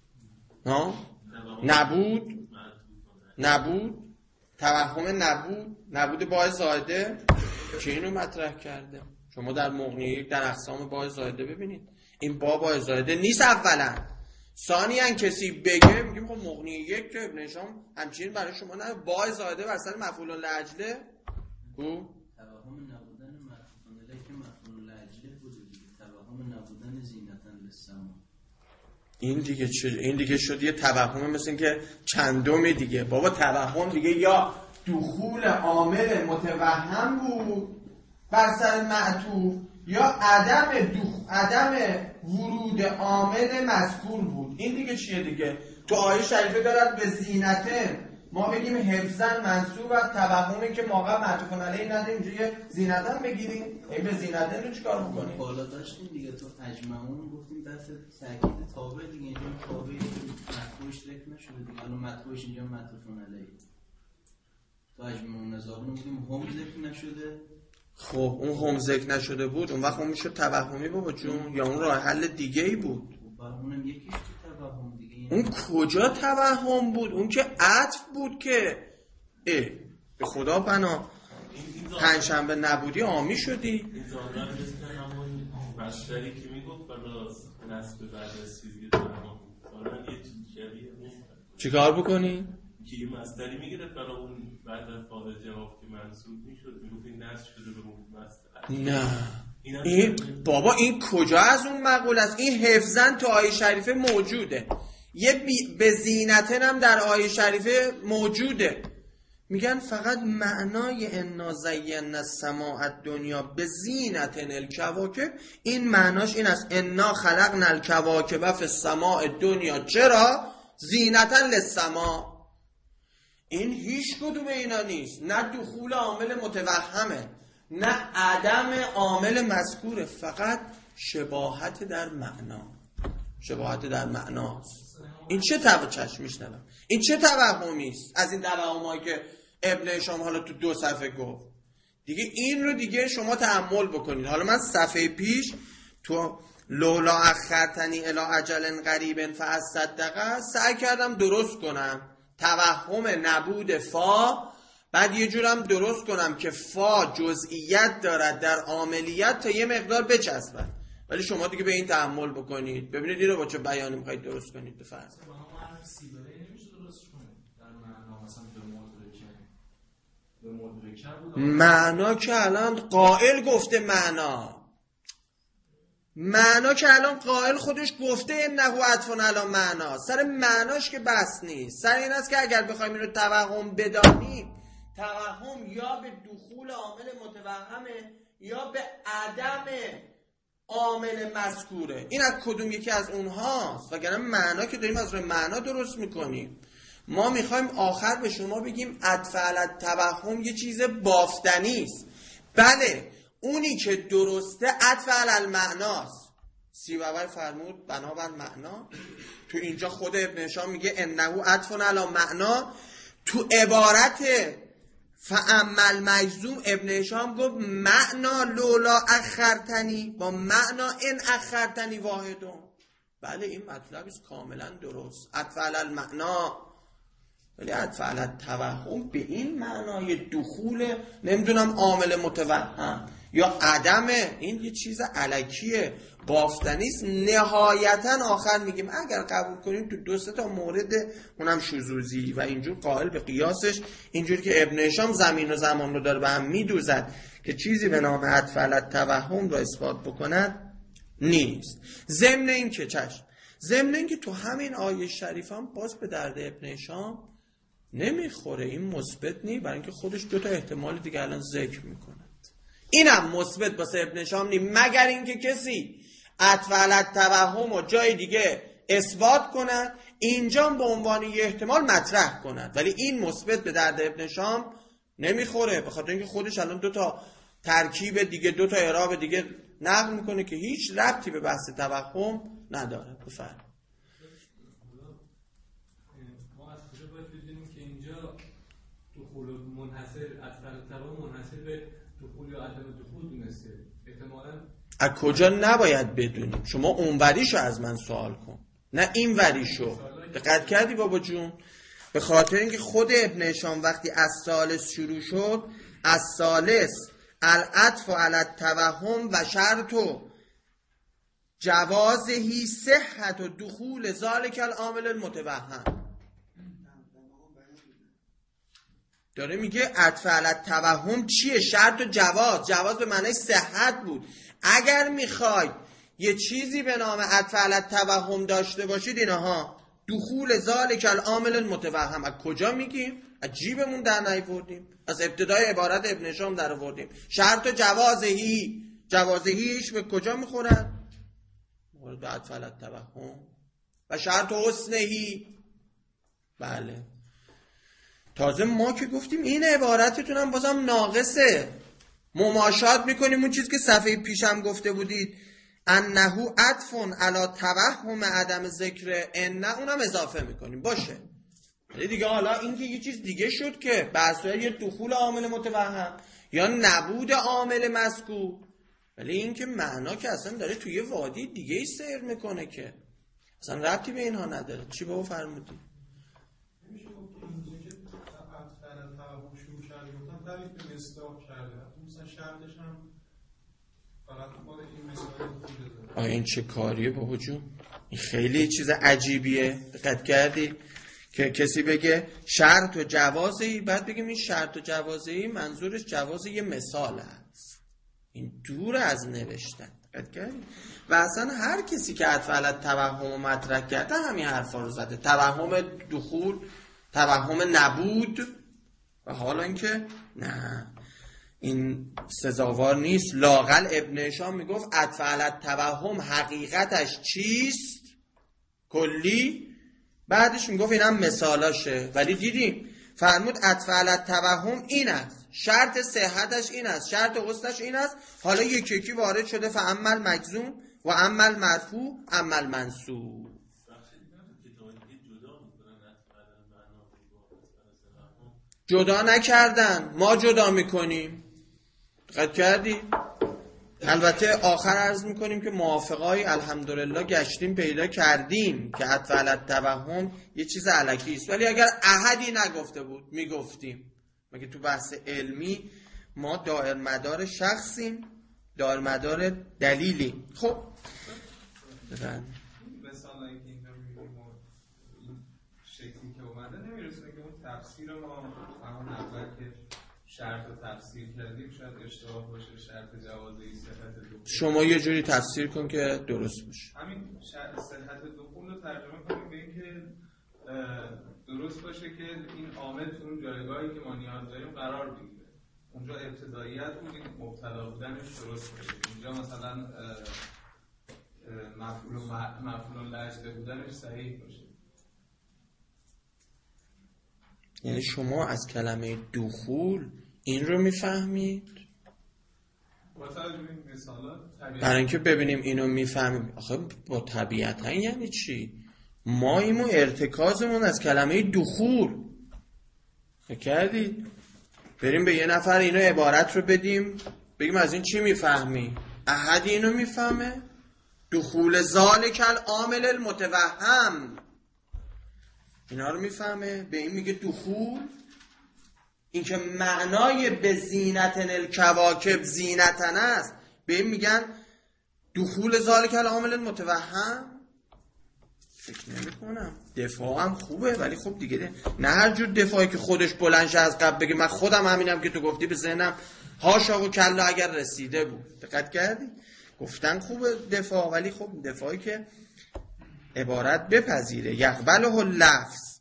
نبود توهم نبود باعث زائده که اینو مطرح کرده. شما در مغنی در اقسام باعث زائده ببینید این باعث زائده نیست اولا. ثانیاً کسی بگه میگیم خب مغنی یک که ابن هشام همچین برای شما نه باعث زائده بر سر مفعول لاجله توهم نبودن مفعول لاجله که مفعول لاجله بود دیگه. توهم نبودن زینتا للسماء این دیگه شد یه توهم، مثل این که چندم دیگه. بابا توهم دیگه یا دخول عامل متوهم بود بر سر معطوف یا عدم ورود عامل مذکور بود. این دیگه چیه دیگه؟ تو آیه شریفه دارد به زینته ما بگیم حفظاً منصوب از توهمی که موقع معطوف علیه نده اینجا یه زینتن بگیریم. این به زینتن رو چیکار می‌کنیم؟ بالا داشتیم دیگه تو اجمعون گفتیم دست تاکید تابع دیگه. اینجا تابع مطبوعش ذکر نشده دیگه. الان مطبوعش اینجا معطوف علیه. تو اجمعون نظام گفتیم هم ذکر نشده. خب اون هم ذکر نشده بود اون وقت اون میشه توهمی بابا جون، یا اون راه حل دیگه ای بود؟ اونم یکیش تو توهم دیگه. اون کجا توهم بود؟ اون که عطف بود که به خدا پناه پنجشنبه نبودی آمی شدی. این زادر مثل همون بشتری که میگفت بالا نسب بعد از چیزی توهم حالا یه چیزی چی کار بکنی؟ که یه مصدری میگیره برای اون بعد از فاعل جواب که منصوب میشد میگفت این نصب شده به مصدر. نه این بابا این کجا از اون مقوله است؟ این حفظاً تو آیه شریفه موجوده. یه به زینتن هم در آیه شریفه موجوده. میگن فقط معنای انا زینا السماء الدنیا به زینت الکواکب، این معناش این است انا خلقنا الکواکب فی السماء الدنیا. چرا؟ زینتا للسماء. این هیچ کدوم اینا نیست. نه دخول عامل متوهمه نه عدم عامل مذکوره، فقط شباهت در معنا. شباهت در معناست. این چه این چه توهمی است از این توهمایی که ابن هشام حالا تو 2 صفحه گفت؟ دیگه این رو دیگه شما تأمل بکنید. حالا من صفحه پیش تو لولا اخرتنی الی اجل قریب فاصدق سعی کردم درست کنم توهم نبود فا، بعد یه جورم درست کنم که فا جزئیت دارد در عاملیت تا یه مقدار بچسبد. ولی شما دیگه به این تأمل بکنید ببینید این رو با چه بیانی میخواید درست کنید. بفرمایید. معنا که الان قائل گفته معنا که الان قائل خودش گفته انه عطف علی معنا. سر معناش که بس نیست. سر این است که اگر بخوایم این رو توهم بدانیم، توهم یا به دخول عامل متوهمه یا به عدم عامل مذکوره. این از کدوم یکی از اونهاست؟ وگرنه معنا که داریم از روی معنا درست میکنیم. ما میخوایم آخر به شما بگیم عطف علی التوهم یه چیز بافتنی است. بله اونی که درسته عطف علی المعناست. سیبوی فرمود بنابر معنا. تو اینجا خود ابن هشام میگه انه عطف علی معنا. تو عبارت فاما مجزوم ابن هشام گفت معنا لولا اخرتنی با معنا ان اخرتنی واحدون. بله این مطلب است کاملا درست، عطف علی المعنا. ولی عطف علی التوهم به این معنای دخول نمیدونم عامل متوهم یا عدمه، این یه چیز الکیه بافتنی است. نهایتا آخر میگیم اگر قبول کنیم تو دو سه تا مورد اونم شذوذی و اینجور قائل به قیاسش، اینجوری که ابن هشام زمین و زمان رو داره به هم میدوزد که چیزی به نام عطف علی التوهم رو اثبات بکند نیست. ضمن این که ضمن این که تو همین آیه شریف هم باز به درد ابن هشام نمیخوره، این مثبت نی، برای اینکه خودش دو تا احتمال دیگه الان ذکر میکنه. اینم مثبت واسه ابن هشام نی، مگر اینکه کسی عطف علی التوهم و جای دیگه اثبات کند، اینجا به عنوان یه احتمال مطرح کند، ولی این مثبت به درد ابن هشام نمیخوره، به خاطر اینکه خودش الان دو تا ترکیب دیگه، دو تا اعراب دیگه نقل میکنه که هیچ ربطی به بحث توهم نداره. بفرمایید. ما از کجا باید بدونیم که اینجا دخول منحصر عطف علی التوهم منحصر به دخول یا عدم دخول دونسته؟ احتمالاً از کجا نباید بدونیم؟ شما اون وریشو از من سوال کن، نه این وریشو. دقت کردی بابا جون؟ به خاطر اینکه خود ابن هشام وقتی از ثالث شروع شد، از ثالث العطف علی التوهم و شرط جوازهی صحت و دخول ذالک العامل المتوهم داره میگه عطف علی التوهم چیه؟ شرط و جواز به معنی صحت بود. اگر میخواید یه چیزی به نام عطف علی التوهم داشته باشید اینها دخول ذالک العامل المتوهم. از کجا میگیم؟ از جیبمون در نیاوردیم، از ابتدای عبارت ابن هشام در آوردیم. شرط و جوازهیش به کجا میخورد؟ مورد عطف علی التوهم. و شرط و حسنهی. بله تازه ما که گفتیم این عبارتتون هم بازم ناقصه، مماشات میکنیم اون چیز که صفحه پیشم گفته بودید انه عطف علی توهم عدم ذکر ان، اونم اضافه میکنیم باشه. ولی دیگه حالا این که یه چیز دیگه شد که بحثه یه دخول عامل متوهم یا نبود عامل مذکور، ولی این که معنا که اصلا داره توی وادی دیگه ای سیر میکنه که اصلا ربطی به اینها نداره. چی بابا فرمودی؟ میشه گفت اینجا که عطف علی التوهم شروع کرده گفتم دلیل به مصداق کرده، مثلا شرطش هم فقط ما این مثال خوبه. آیا این چه کاریه بابا جون؟ این خیلی چیز عجیبیه. دقت کردی که کسی بگه شرط و جوازی، بعد بگیم این شرط و جوازی منظورش جواز یه مثال هست. این دور از نوشتن. دقت کردی؟ و اصلا هر کسی که عطف علی التوهم مطرح کرده همین حرفا رو زده، توهم دخول، توهم نبود. و حالا اینکه نه این سزاوار نیست. لااقل ابن هشام میگفت عطف علی التوهم حقیقتش چیست؟ کلی. بعدش میگفت اینم مثالاشه. ولی دیدیم فرمود عطف علی التوهم این است، شرط صحتش این است، شرط حسنش این است. حالا یکی یکی وارد شده فاما المجزوم و اما المرفوع اما المنصوب. جدا نکردن، ما جدا میکنیم. دقت کردی؟ البته آخر عرض میکنیم که موافقای الحمدلله گشتیم پیدا کردیم که عطف علی التوهم یه چیز الکی است، ولی اگر احدی نگفته بود میگفتیم. مگه تو بحث علمی ما دائر مدار شخصیم، دائر مدار دلیلیم. خب مثلا اینکه اینجا میگیم این شکلی که اومده نمیرسه که اون تفسیر ما همون اول که شرط و تفسیر کردیم شاید اشتباه باشه. شرط جوازی صحت دخول شما یه جوری تفسیر کن که درست باشه. همین شرط صحت دخول رو ترجمه کنیم به اینکه درست باشه که این عامل تو اون جایگاهی که ما نیاز داریم قرار بگیره. اونجا ابتداییت بود، این مبتلا بودنش درست بود. اینجا مثلا مفعول لجده بودنش صحیح باشه. یعنی شما از کلمه دخول این رو میفهمید؟ برای اینکه ببینیم اینو میفهمیم. آخه با طبیعتا یعنی چی؟ ما ایمو ارتکازمون از کلمه دخول. فکر کردید؟ بریم به یه نفر اینو عبارت رو بدیم بگیم از این چی میفهمی؟ احدی اینو میفهمه؟ دخول ذالک العامل المتوهم اینا رو میفهمه؟ به این میگه دخول. این که معنای به زینتن الکواکب زینتن است، به این میگن دخول ذالک العامل المتوهم. فکر نمی کنم. دفاع هم خوبه ولی خب دیگه نه هر جور دفاعی که خودش بلنشه از قبل بگه من خودم همینم که تو گفتی به ذهنم هاشا و کلا اگر رسیده بود. دقت کردی؟ گفتن خوبه دفاع ولی خب دفاعی که عبارت بپذیره. یقبله اللفظ.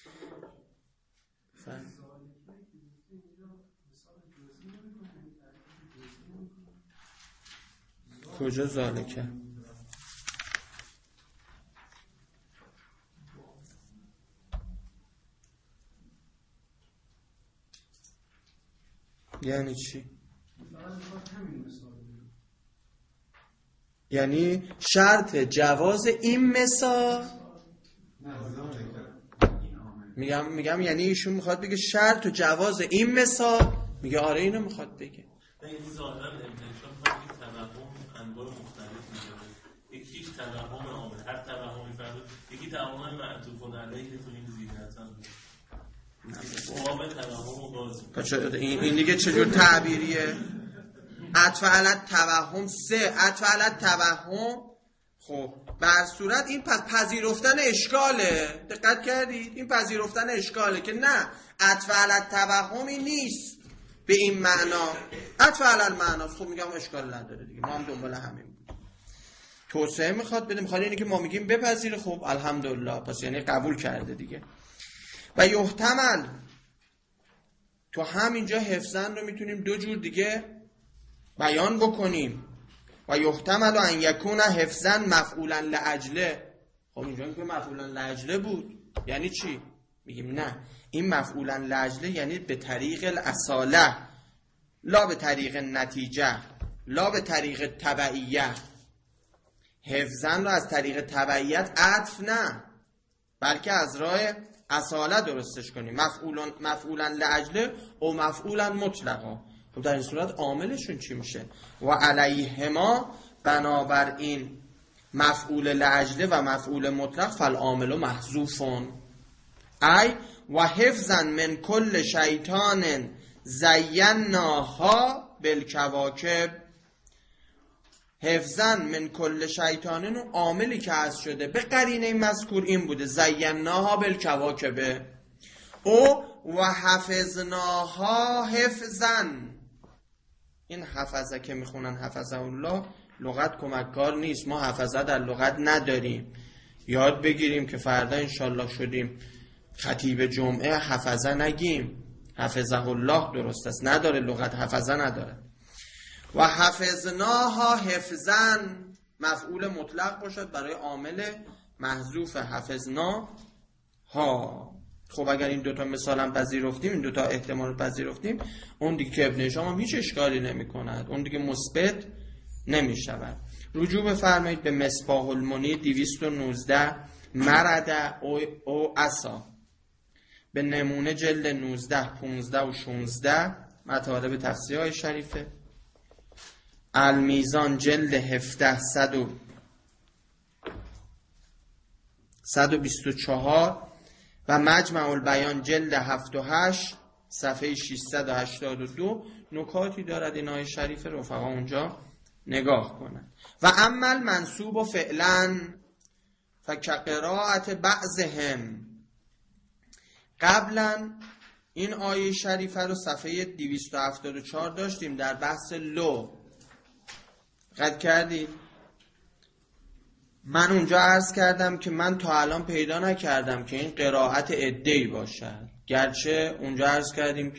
کجا ذالکه؟ یعنی چی؟ یعنی شرط جواز این مثال. میگم یعنی ایشون میخواد بگه شرط و جواز این مثال. میگه آره اینو میخواد بگه. این ظاهرا امتنشان توهم انواع مختلف میگه. یکیش توهم عامل، هر توهمی فرد، یکی توهم معطوف علیه تو این زینتن. این دیگه چجور تعبیریه؟ عطف علی توهم سه عطف علی توهم. خب بر صورت این پس پذیرفتن اشکاله. دقت کردید؟ این پذیرفتن اشکاله که نه عطف علی توهمی نیست به این معنا، عطف علی المعناست. خب میگم اشکال نداره دیگه، ما هم دنبال همین بود. توسعه میخواد بده، میخواد اینی که ما میگیم بپذیره. خب الحمدلله، پس یعنی قبول کرده دیگه. و یحتمل تو همینجا حفظن رو میتونیم دو جور دیگه بیان بکنیم. و یحتمل ان یکون حفظن مفعولا لاجله. خب اینجا که مفعولا لاجله بود یعنی چی؟ میگیم نه این مفعولا لاجله یعنی به طریق الاصاله، لا به طریق نتیجه، لا به طریق تبعیه. حفظن رو از طریق تبعیت عطف نه بلکه از راه اصاله درستش کنیم. مفعولا لاجله و مفعولا مطلقا. خب در این صورت عاملشون چی میشه؟ و علیهما، بنابراین مفعول لاجله و مفعول مطلق فالعامل محذوفون. ای و حفظا من کل شیطان زیناها بالکواکب. حفظا من کل شیطانن و عاملی که حذف شده به قرینه مذکور این بوده زیناها بالکواکب. او و حفظناها حفظن. این حفظه که میخونن حفظه الله لغت کمککار نیست. ما حفظه در لغت نداریم. یاد بگیریم که فردا انشالله شدیم خطیب جمعه حفظه نگیم. حفظه الله درست است، نداره لغت حفظه نداره. و حفظناها حفظن مفعول مطلق باشد برای عامل محذوف حفظنا ها. خب اگر این دوتا مثال هم پذیرفتیم، این دوتا احتمال پذیرفتیم، اون دیگه که ابن هشام هم هیچ اشکالی نمی کند، اون دیگه مثبت نمی شود. رجوع بفرمایید به مصباح المنیر 219 مرد او عصا، به نمونه جلد 19 15 و 16 مطالب تفسیر های شریفه. المیزان جلد 17 124 و مجمع البیان جلد 7 و 8 صفحه 682 نکاتی دارد این آیه شریف. رفقا اونجا نگاه کنند. و عمل منصوب و فعلا فکقراءت بعضهم. قبلا این آیه شریفه رو صفحه 274 داشتیم در بحث لو. قد کردید؟ من اونجا عرض کردم که من تا الان پیدا نکردم که این قرائت عده‌ای باشد، گرچه اونجا عرض کردیم که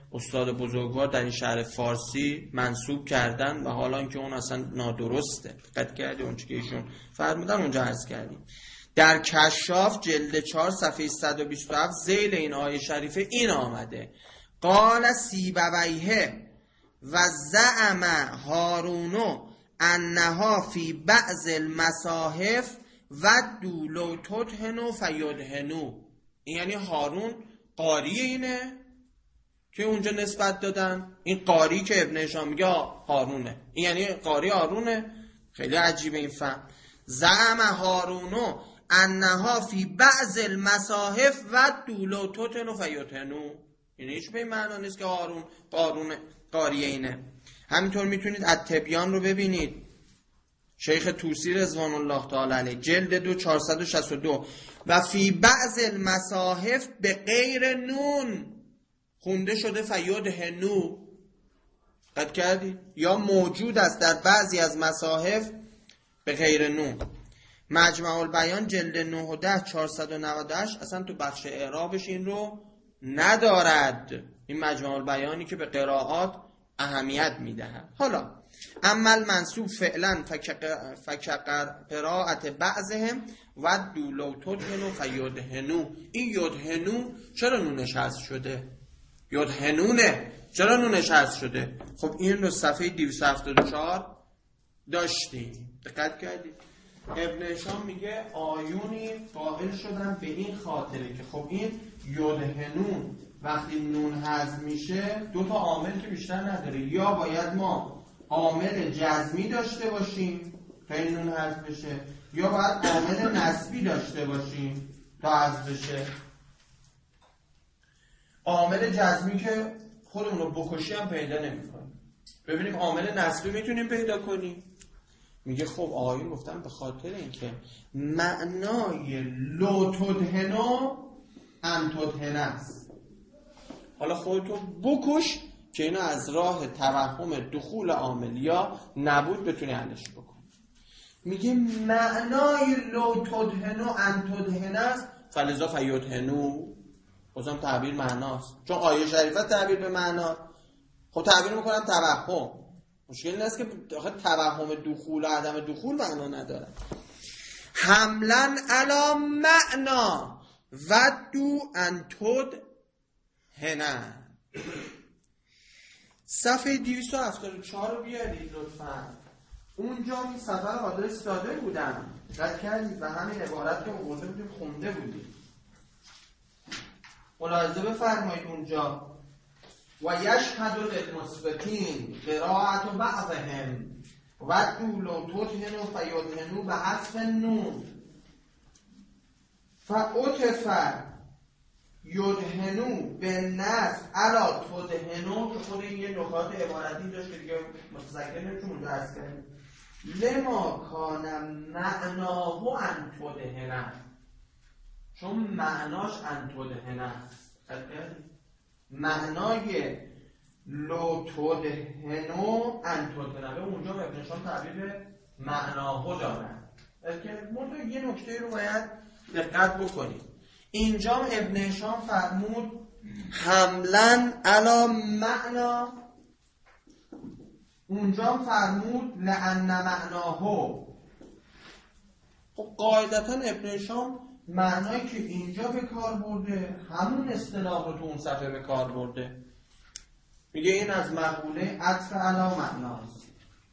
استاد بزرگوار در این شهر فارسی منسوب کردن و حالا که اون اصلا نادرسته. دقت کردی اون چیزی که ایشون فرمودن اونجا عرض کردیم. در کشاف جلد 4 صفحه 127 ذیل این آیه شریفه این آمده: قال سیبویه و زعم هارون انها فی بعض المصاحف و دولو تدهنو فیدهنو. این یعنی هارون قاری اینه که اونجا نسبت دادن، این قاری که ابن هشام میگه هارونه، این یعنی قاری هارونه. خیلی عجیبه این فهم. زعم هارونو انها فی بعض المصاحف و دولو تدهنو فیدهنو. یعنی هیچ به این معنا نیست که هارون قاری اینه. همینطور میتونید التبیان رو ببینید، شیخ طوسی رضوان الله تعالی علیه، جلد 2 462. و فی بعض المصاحف به غیر نون خونده شده فیدهنو. قد کردی؟ یا موجود است در بعضی از مصاحف به غیر نون. مجمع البیان جلد 9 و 10 498 اصلا تو بخش اعرابش این رو ندارد. این مجمع البیانی که به قرائات اهمیت میدهد. حالا اما المنصوب فعلا فقراءت بعضهم و دولو تدهنو فیدهنو. این یدهنو چرا نونش حذف شده؟ یدهنونه چرا نونش حذف شده؟ خب این رو صفحه 274 داشتیم. دقت کردید؟ ابن هشام میگه آیونی قائل شدن به این خاطره که خب این یدهنون وقتی نون حذف میشه دو تا عامل که بیشتر نداره، یا باید ما عامل جزمی داشته باشیم تا این نون حذف بشه، یا باید عامل نسبی داشته باشیم تا حذف بشه. عامل جزمی که خودمون رو بکشی هم پیدا نمی‌کنیم. ببینیم عامل نسبی میتونیم پیدا کنیم. میگه خب آقایون گفتم به خاطر اینکه معنای لو تدهنو ان تدهن است. حالا خودتو بکش که اینو از راه توهم دخول عامل یا نبود بتونی حلش بکنی. میگه معنای لو تدهنو ان تدهن است فلذا فیدهنو. بازم تعبیر معناست، چون آیه شریفه تعبیر به معنا. خب تعبیر میکنن توهم. مشکل این است که توهم دخول و عدم دخول معنا نداره. حملا علی معنا و دو ان تدهن. صفحه 274 رو بیارید لطفا. اونجا این سفر آدرس داده بودم، رد کردید و همین عبارت که آورده بودیم خونده بودیم. ملاحظه بفرمایید اونجا و یشهد للمثبتین قراءت بعضهم و دولو تدهنو فیدهنو به حذف نون فعطف یدهنو به نصب علا تدهنو، که خود این یه نکات عبارتی داشت که دیگه متذکر نمیتونم اونجا عرض کنیم. لما کان معناه ان تدهن، چون معناش ان تدهن است. معنای لو تدهنو ان تدهن به اونجا ابن هشام تعبیر معناه دارن. منطقه یه نکته رو باید دقت بکنیم. اینجا ابن هشام فرمود حملا علی معنا، اونجا فرمود لأن معناه. خب قاعدتا ابن هشام معنایی که اینجا به کار برده همون اصطلاح رو تو اون صفحه به کار برده. میگه این از مقوله عطف علی معناست.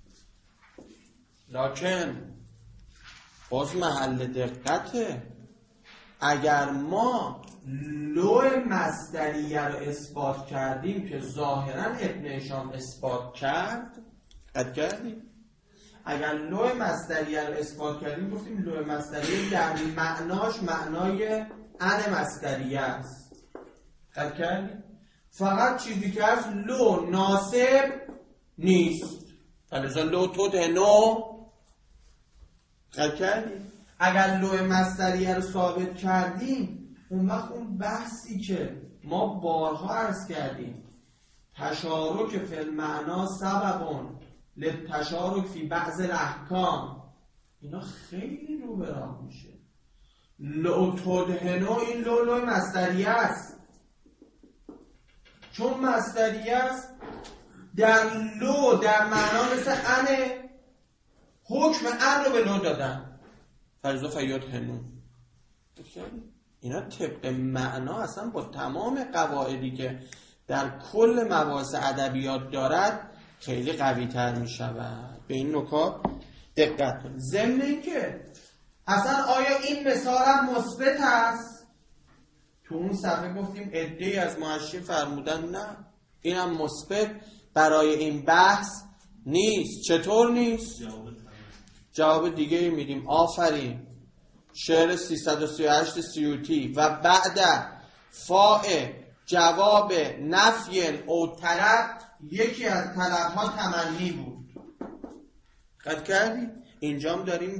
لکن باز محل دقته، اگر ما لو مصدریه رو اثبات کردیم که ظاهرا ابن هشام اثبات کرد، قد کردیم اگر لو مصدریه رو اثبات کردیم گفتیم لو مصدریه در معناش معنای ان مصدریه است. قد کردیم فقط چیزی که از لو ناسب نیست، فلذا لو تدهنو. قد کردیم اگر لو مصدریه رو ثابت کردیم اون وقت اون بحثی که ما بارها عرض کردیم تشارک فی المعنا سببون للتشارک فی بعض الاحکام، اینا خیلی رو به راه میشه. لو تدهنو این لو مصدریه است، چون مصدری است در لو در معنا مثل انه، حکم ان رو به لو دادن. فرضا فیاد هنون. اینا طبق معنا اصلا با تمام قواعدی که در کل مباحث ادبیات دارد خیلی قوی تر می شود. به این نکات دقت کنید. ضمن اینکه اصلا آیا این مثال هم مثبت است؟ تو اون صفحه گفتیم عده‌ای از محشین فرمودن نه، این هم مثبت برای این بحث نیست. چطور نیست؟ جواب دیگه میدیم. آفرین. شعر 338 سیوطی: و بعد فاء جواب نفی او طلب، یکی از طلبها تمنی بود. قد کردی؟ اینجام داریم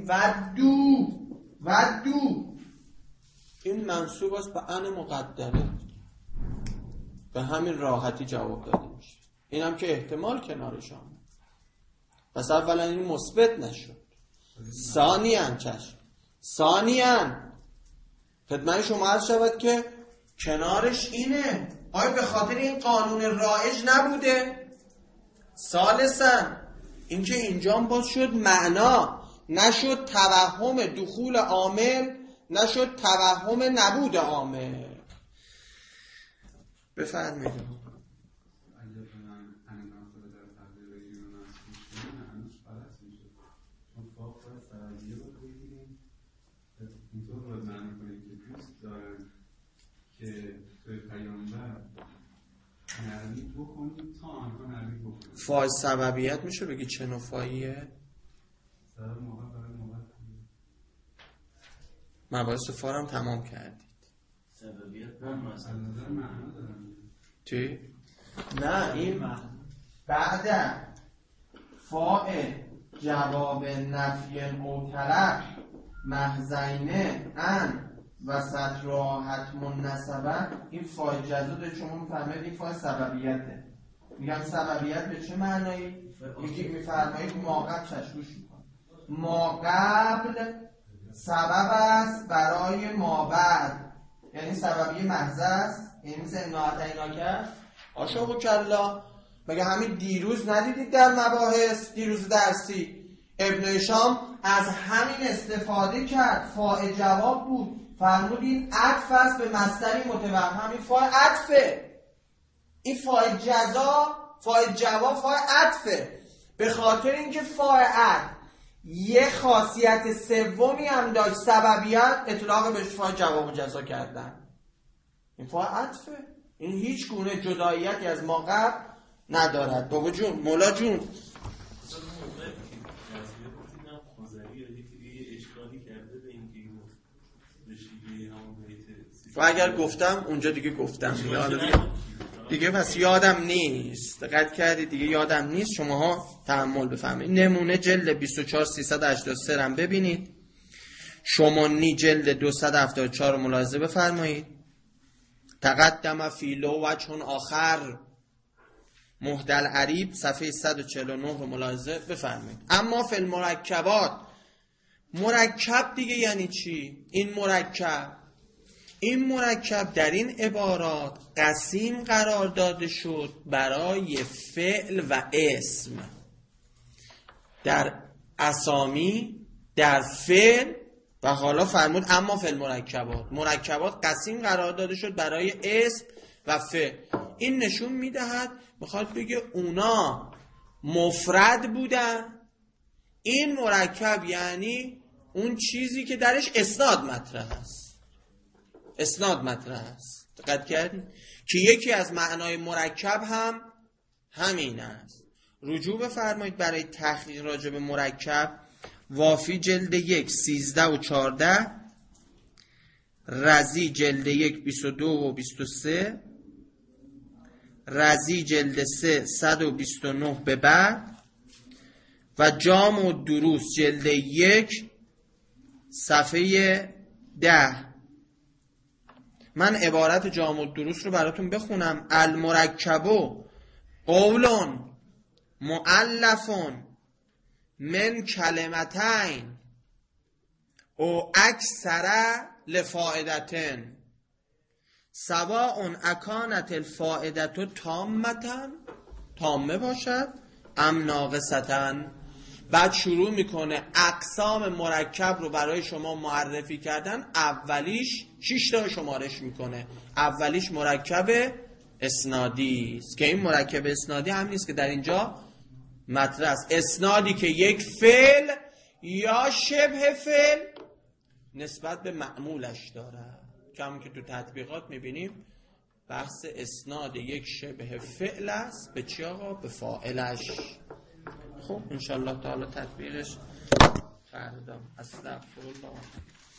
ودو این منصوب است به ان مقدره، به همین راحتی جواب داده میشه. این هم که احتمال کنارش آمد. پس اولا این مثبت نشد. ثانیاً خدمت شما عرض شود که کنارش اینه. آیا به خاطر این قانون رایج نبوده؟ ثالثاً اینکه اینجام باز شد معنا، نشد توهم دخول عامل، نشد توهم نبود عامل. بفرمایید. که توی پیامبر نرمی بکنید تا آنها نرمی بکنید. فاعل سببیت میشه بگی چه نوع فاعلیه؟ سبب موقع برای موقع مباحث فارم تمام کردید. سببیت من مثلا نظر معنا دارم. چی؟ نه این بعد فاعل جواب نفی او طلب محضینه ان وسط راحت منصبه، این فاعل جزاده شما میفهمید این فاعل سببیته. میگم سببیت به چه معنایی؟ یکی میفرمایید ما قبل چشموش میکنم. ما قبل سبب است برای ما بعد، یعنی سببی محض است. یعنی مثل اینا کرد آشا و کلا. مگه همین دیروز ندیدید در مباحث دیروز درسی ابن هشام از همین استفاده کرد. فاعل جواب بود، فرمودین عطف است به مصدری متوهم. همین فاعل عطفه. این فاعل جزا، فاعل جواب، فاعل عطفه. به خاطر اینکه فاعل عطف یه خاصیت سومی هم داشت، سببیت، اطلاق بهش فاعل جواب و جزا کردن. این فاعل عطفه. این هیچ گونه جداییتی از ما قبل ندارد. بابا جون، مولا جون، و اگر گفتم اونجا دیگه گفتم دیگه پس یادم نیست. دقت کردید دیگه یادم نیست. شماها تحمل بفهمید. نمونه جلد 24 383 هم ببینید. شمانی جلد 274 رو ملاحظه بفرمایید. تقدم فی لو وجه آخر مهدل عریب صفحه 149 رو ملاحظه بفرمایید. اما فی المرکبات، مرکب دیگه یعنی چی؟ این مرکب در این عبارات قسیم قرار داده شد برای فعل و اسم. در اسامی، در فعل، و حالا فرمود اما فعل مرکبات قسیم قرار داده شد برای اسم و فعل. این نشون میدهد میخواد بگه اونا مفرد بودن. این مرکب یعنی اون چیزی که درش اسناد مطرح است. دقت کردین که یکی از معنای مرکب هم همین است. رجوع بفرمایید برای تحقیق راجع به مرکب. وافی جلد 1 13 و 14، رزی جلد 1 22 و 23، رزی جلد 3 129 به بعد، و جام و دروس جلد 1 صفحه 10. من عبارت جام الدروس رو براتون بخونم. المرکبو قولون مؤلفون من کلمتین او اکثر لفائدتن سواء اکانت الفائدة تامة، تامه باشد، ام ناقصة. بعد شروع میکنه اقسام مرکب رو برای شما معرفی کردن. اولیش 6 تا شمارش میکنه. اولیش مرکب اسنادی است که این مرکب اسنادی هم نیست که در اینجا مطرح است. اسنادی که یک فعل یا شبه فعل نسبت به معمولش داره، که همون که تو تطبیقات میبینیم بحث اسناد یک شبه فعل است به چی آقا؟ به فاعلش. خب انشالله تعالی تطبیقش فردا. استغفرالله.